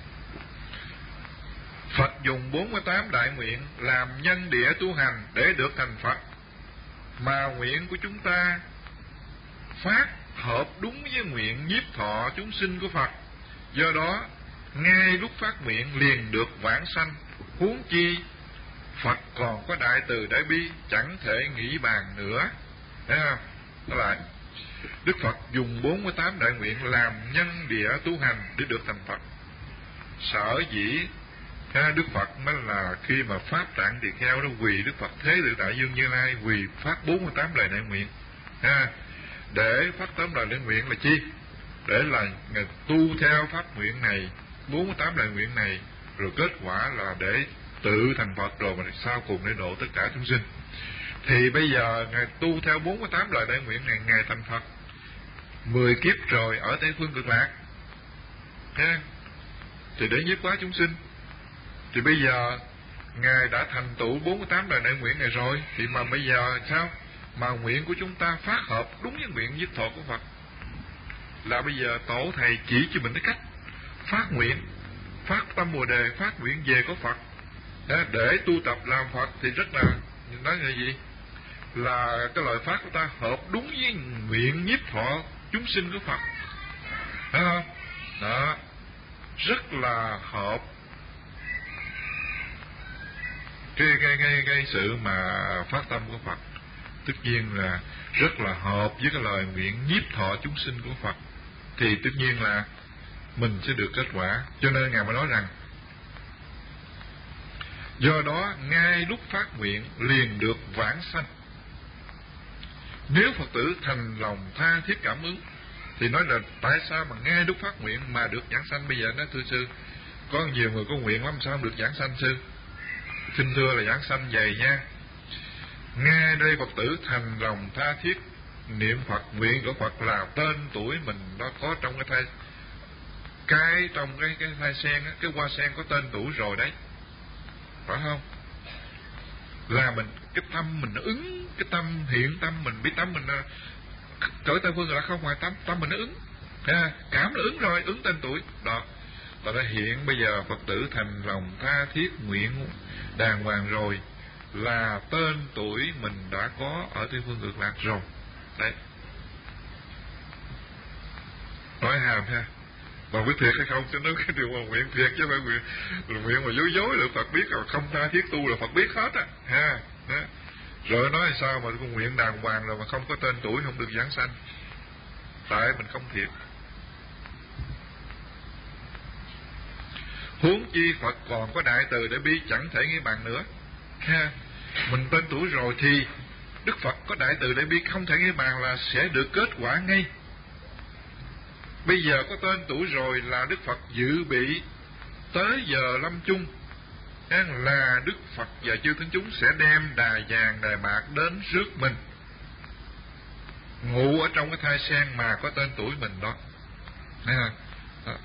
dùng 48 đại nguyện làm nhân địa tu hành để được thành Phật, mà nguyện của chúng ta phát hợp đúng với nguyện nhiếp thọ chúng sinh của Phật. Do đó ngay lúc phát nguyện liền được vãng sanh, huống chi Phật còn có đại từ đại bi, chẳng thể nghĩ bàn nữa. Thấy không? Đó lại Đức Phật dùng 48 đại nguyện làm nhân địa tu hành để được thành Phật. Sở dĩ Đức Phật mới là khi mà pháp Tạng Tỳ Kheo đó quỳ Đức Phật Thế Tự Đại Dương Như Lai, quỳ phát 48 lời đại nguyện. Để phát 8 lời đại nguyện là chi? Để là tu theo pháp nguyện này, 48 đại nguyện này, rồi kết quả là để tự thành Phật, rồi mà sau cùng để độ tất cả chúng sinh. Thì bây giờ Ngài tu theo 48 lời đại nguyện này, Ngài thành Phật 10 kiếp rồi ở Tây Phương Cực Lạc, thì để nhiếp hóa chúng sinh. Thì bây giờ Ngài đã thành tựu 48 lời đại nguyện này rồi, thì mà bây giờ sao? Mà nguyện của chúng ta phát hợp đúng với nguyện nhiếp thọ của Phật, là bây giờ tổ thầy chỉ cho mình cái cách phát nguyện, phát tâm Bồ Đề, phát nguyện về có Phật để tu tập làm Phật. Thì rất là, nói là gì? Là cái lời phát của ta hợp đúng với nguyện nhiếp thọ chúng sinh của Phật, thấy không? Đó, rất là hợp cái sự mà phát tâm của Phật. Tất nhiên là rất là hợp với cái lời nguyện nhiếp thọ chúng sinh của Phật, thì tất nhiên là mình sẽ được kết quả. Cho nên Ngài mới nói rằng do đó ngay lúc phát nguyện liền được vãng sanh. Nếu Phật tử thành lòng tha thiết cảm ứng thì nói là tại sao mà ngay lúc phát nguyện mà được giảng sanh? Bây giờ nói thưa sư, có nhiều người có nguyện lắm sao không được giảng sanh sư? Xin thưa là giảng sanh vậy nha. Nghe đây Phật tử thành lòng tha thiết niệm Phật, nguyện của Phật là tên tuổi mình nó có trong trong cái thai sen á, cái hoa sen có tên tuổi rồi đấy, phải không? Là mình cái tâm mình nó ứng, cái tâm hiện tâm mình biết tâm mình cởi Tây Phương là không phải tâm mình nó ứng, cảm nó ứng rồi, ứng tên tuổi đó. Và đã hiện bây giờ Phật tử thành lòng tha thiết nguyện đàng hoàng rồi, là tên tuổi mình đã có ở Tây Phương Cực Lạc rồi đấy. Nói hàm ha, mà biết thiệt hay không? Cho nói cái điều mà nguyện thiệt chứ không phải nguyện mà dối là Phật biết, rồi không tha thiết tu là Phật biết hết á ha. Đó. Rồi nói sao mà con nguyện đàng hoàng rồi mà không có tên tuổi không được giảng sanh? Tại mình không thiệt. Huống chi Phật còn có đại từ để bi, chẳng thể nghĩ bàn nữa ha. Mình tên tuổi rồi thì Đức Phật có đại từ để bi không thể nghĩ bàn, là sẽ được kết quả ngay. Bây giờ có tên tuổi rồi là Đức Phật dự bị tới giờ lâm chung, là Đức Phật và chư thánh chúng sẽ đem đài vàng đài bạc đến rước mình, ngủ ở trong cái thai sen mà có tên tuổi mình đó. Đó.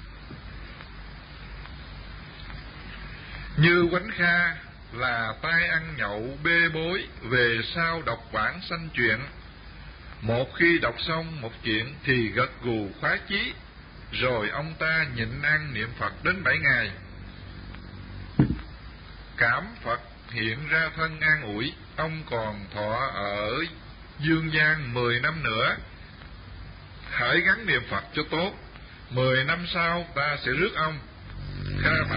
Như Quánh Kha là tai ăn nhậu bê bối, về sau đọc bản sanh chuyện. Một khi đọc xong một chuyện thì gật gù khoái chí, rồi ông ta nhịn ăn niệm Phật đến 7 ngày. Cảm Phật hiện ra thân an ủi, ông còn thọ ở dương gian 10 năm nữa. Hãy gắn niệm Phật cho tốt, 10 năm sau ta sẽ rước ông. Kha bạch: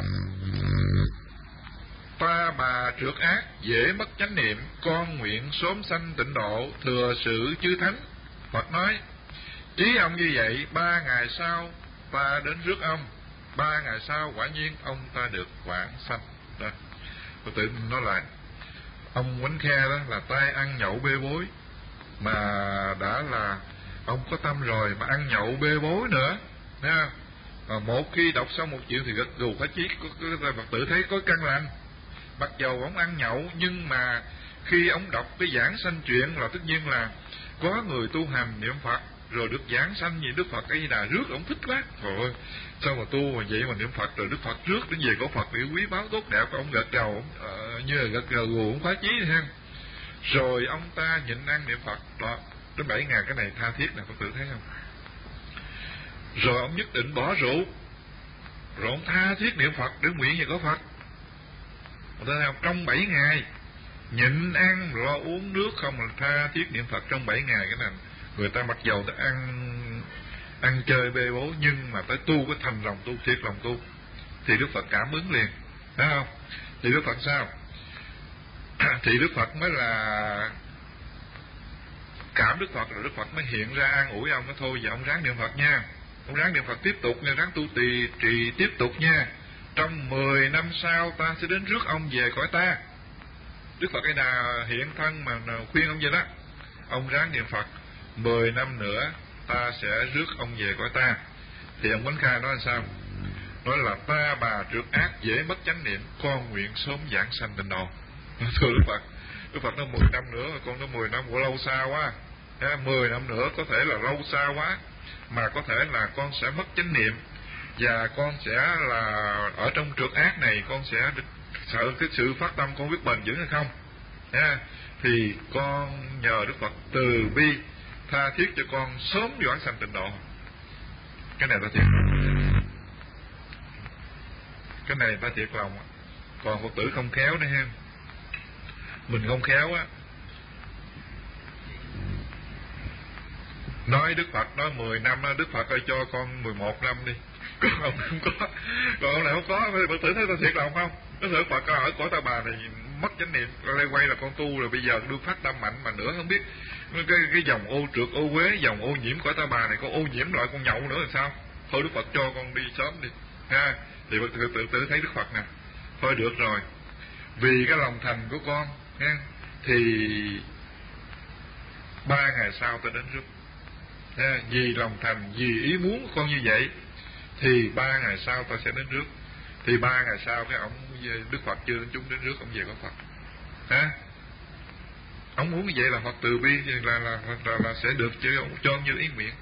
ta bà trượt ác, dễ mất chánh niệm, con nguyện sớm sanh tịnh độ, thừa sự chư thánh. Phật nói: trí ông như vậy, 3 ngày sau ta đến rước ông. 3 ngày sau quả nhiên ông ta được vãng sanh. Đó. Phật tử nói lại, ông Quánh Kha đó là tai ăn nhậu bê bối, mà đã là ông có tâm rồi mà ăn nhậu bê bối nữa nha. Mà một khi đọc xong một chuyện thì gật gù phải chí. Phật tử thấy có căn lành, mặc dầu ông ăn nhậu nhưng mà khi ông đọc cái giảng sanh chuyện là tất nhiên là có người tu hành niệm Phật rồi được giảng sanh gì, Đức Phật cái đà rước ông thích quá. Thôi sao mà tu mà vậy mà niệm Phật rồi Đức Phật rước đến về có Phật để quý báu tốt đẹp, ông gật đầu như là gật gù ông khoái chí ha. Rồi ông ta nhịn ăn niệm Phật đó đến 7 ngày. Cái này tha thiết nè, Phật tử thấy không? Rồi ông nhất định bỏ rượu, rồi ông tha thiết niệm Phật để nguyện về có Phật. Tôi thấy không? Trong 7 ngày nhịn ăn lo uống nước không là tha thiết niệm Phật trong 7 ngày. Cái này người ta mặc dầu ta ăn chơi bê bố, nhưng mà tới tu cái thành lòng tu, thiệt lòng tu, thì Đức Phật cảm ứng liền, thấy không? Thì Đức Phật sao? Thì Đức Phật mới là cảm Đức Phật, rồi Đức Phật mới hiện ra an ủi ông, nói thôi giờ ông ráng niệm Phật nha, ông ráng niệm Phật tiếp tục nha, ráng tu trì tiếp tục nha, trong 10 năm sau ta sẽ đến rước ông về cõi ta. Đức Phật A Đà hiện thân mà khuyên ông vậy đó, ông ráng niệm Phật, 10 năm nữa ta sẽ rước ông về cõi ta. Thì ông Quán Khai nói là sao? Nói là ta bà trượt ác dễ mất chánh niệm, con nguyện sớm giảng sanh tịnh độ. Thưa Đức Phật nói 10 năm nữa, con nói 10 năm của lâu xa quá, 10 năm nữa có thể là lâu xa quá, mà có thể là con sẽ mất chánh niệm, và con sẽ là ở trong trượt ác này, con sẽ sợ cái sự phát tâm con biết bền vững hay không. Thì con nhờ Đức Phật từ bi tha thiết cho con sớm giảng sanh tịnh độ. Cái này ta thiệt, cái này ta thiệt lòng. Còn Phật tử không khéo đấy ha, mình không khéo á, nói Đức Phật nói 10 năm đó, Đức Phật ơi cho con 11 năm đi. Còn không có, còn ông này không có, Phật tử thấy ta thiệt lòng không? Nó Đức Phật ở cõi Ta Bà này mất chánh niệm, quay là con tu rồi, bây giờ đưa phát tâm mạnh mà nữa không biết cái dòng ô trượt ô uế, dòng ô nhiễm cõi Ta Bà này có ô nhiễm loại con nhậu nữa là sao? Thôi Đức Phật cho con đi sớm đi ha. Thì Phật tử thấy Đức Phật nè, thôi được rồi, vì cái lòng thành của con ha, thì 3 ngày sau ta đến rước. Vì lòng thành, vì ý muốn của con như vậy, thì 3 ngày sau ta sẽ đến rước. Thì 3 ngày sau cái ông Đức Phật chưa đến chúng đến rước, ông về có Phật. Ông muốn như vậy là Phật từ bi là sẽ được cho như ý nguyện.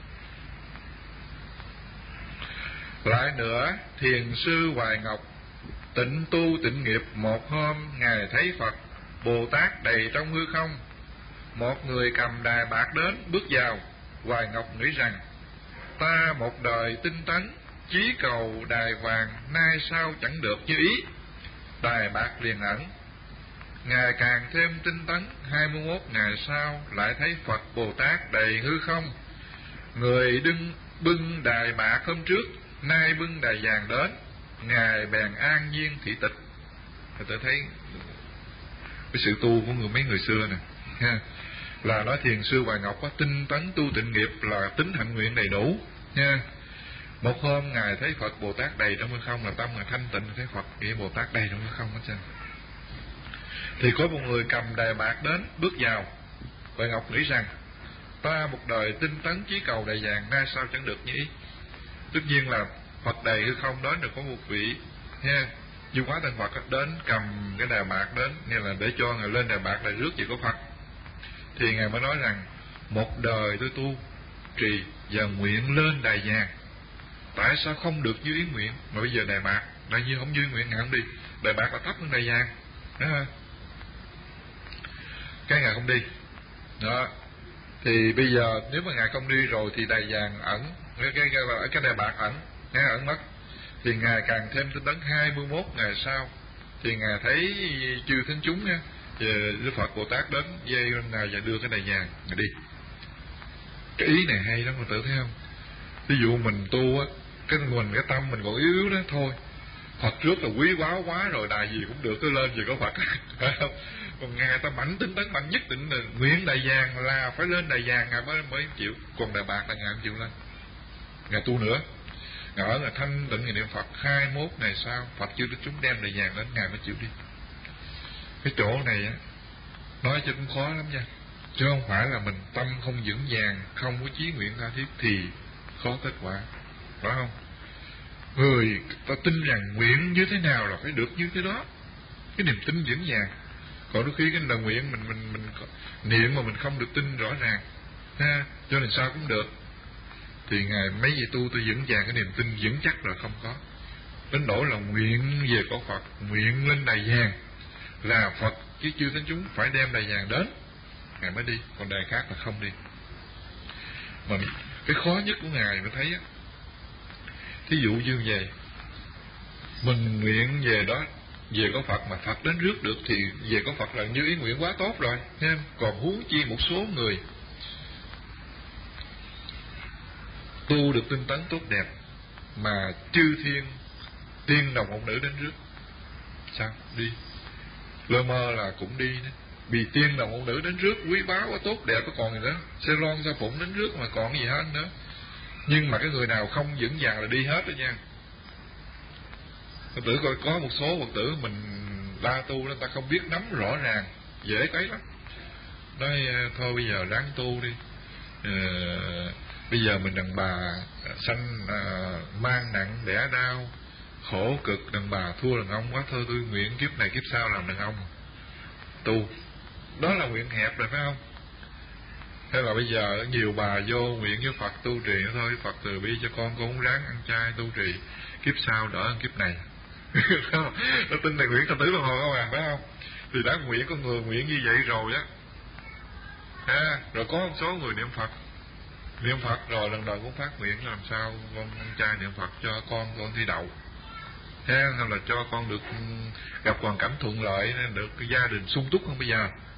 Lại nữa, thiền sư Hoài Ngọc tịnh tu tịnh nghiệp, một hôm ngài thấy Phật Bồ Tát đầy trong hư không. Một người cầm đài bạc đến bước vào. Hoài Ngọc nghĩ rằng ta một đời tinh tấn chí cầu đài vàng, nay sao chẳng được như ý. Đài bạc liền ẩn. Ngài càng thêm tinh tấn, 21 ngày sau lại thấy Phật Bồ Tát đầy hư không. Người bưng đài bạc hôm trước, nay bưng đài vàng đến. Ngài bèn an nhiên thị tịch. Người ta thấy cái sự tu của mấy người xưa nè, là nói thiền sư Hoài Ngọc có tinh tấn tu tịnh nghiệp, là tính hạnh nguyện đầy đủ nha. Một hôm ngài thấy Phật Bồ Tát đầy trong hư không, là tâm ngài thanh tịnh, thấy Phật nghĩa Bồ Tát đầy trong hư không hết trơn. Thì có một người cầm đài bạc đến bước vào. Hoài Ngọc nghĩ rằng ta một đời tinh tấn chí cầu đài vàng, nay sao chẳng được như ý. Tất nhiên là Phật đầy hư không đó được có một vị ha, Du Quá Thân Phật đến cầm cái đài bạc đến, nghĩa là để cho ngài lên đài bạc để rước gì có Phật. Thì ngài mới nói rằng một đời tôi tu trì và nguyện lên đài vàng, tại sao không được như ý nguyện, mà bây giờ đài bạc đại nhiên không như ý nguyện, ngài không đi. Đài bạc là thấp hơn đài vàng đó, cái ngài không đi đó. Thì bây giờ nếu mà ngài không đi rồi thì đài vàng ẩn, cái đài bạc ẩn, ngài ẩn mất. Thì ngài càng thêm tinh tấn, 21 ngày sau thì ngài thấy chư thính chúng nha, Đức Phật Bồ Tát đến dây ngài và đưa cái đài vàng ngài đi. Cái ý này hay lắm, mà tự thấy không? Ví dụ mình tu á, cái tâm mình còn yếu đó, thôi Phật trước là quý báu quá rồi, đài gì cũng được, cứ lên gì có Phật. Còn ngài ta mạnh tinh tấn, mạnh nhất định là nguyện đài vàng là phải lên đài vàng, ngài mới chịu. Còn đài bạc là ngài không chịu lên, ngài tu nữa. Ngài ở là thanh tịnh ngày niệm Phật, 21 ngày sau Phật chưa đến chúng đem đài vàng đến, ngài mới chịu đi. Cái chỗ này á, nói cho cũng khó lắm nha, chứ không phải là mình tâm không vững vàng, không có chí nguyện tha thiết thì khó kết quả, phải không? Người ta tin rằng nguyện như thế nào là phải được như thế đó, cái niềm tin vững vàng. Còn đôi khi cái lời nguyện mình niệm mà mình không được tin rõ ràng ha, cho nên sao cũng được. Thì ngài mấy vị tu tôi vững vàng cái niềm tin vững chắc rồi không có. Đến nỗi là nguyện về có Phật, nguyện lên đài vàng là Phật chứ chưa thánh chúng phải đem đài vàng đến, ngài mới đi, còn đài khác là không đi. Mà cái khó nhất của ngài mới thấy á, thí dụ như vậy, mình nguyện về đó về có Phật mà Phật đến rước được thì về có Phật là như ý nguyện quá tốt rồi, nghe không? Còn huống chi một số người tu được tinh tấn tốt đẹp mà chư thiên tiên đồng ông nữ đến rước, sao đi? Lơ mơ là cũng đi đó. Vì tiên đồng ông nữ đến rước quý báu quá tốt đẹp, có còn gì nữa. Xe lon xe phụng đến rước mà còn gì hết nữa. Nhưng mà cái người nào không vững vàng là đi hết đó nha. Phật tử coi có một số Phật tử mình la tu đó, ta không biết nắm rõ ràng, dễ cái lắm. Nói thôi bây giờ ráng tu đi. Bây giờ mình đàn bà sanh mang nặng đẻ đau khổ cực, đàn bà thua đàn ông quá, thôi tôi nguyện kiếp này kiếp sau làm đàn ông tu. Đó là nguyện hẹp rồi phải không? Thế là bây giờ nhiều bà vô nguyện với Phật tu trì thôi, Phật từ bi cho con cũng ráng ăn chay tu trì, kiếp sau đỡ hơn kiếp này. Nó tin là nguyện sanh tử luân hồi không à, phải không? Thì đã nguyện, có người nguyện như vậy rồi á, rồi có một số người niệm Phật rồi lần đầu cũng phát nguyện làm sao con ăn chay niệm Phật cho con thi đậu, hay là cho con được gặp hoàn cảnh thuận lợi, được gia đình sung túc hơn bây giờ.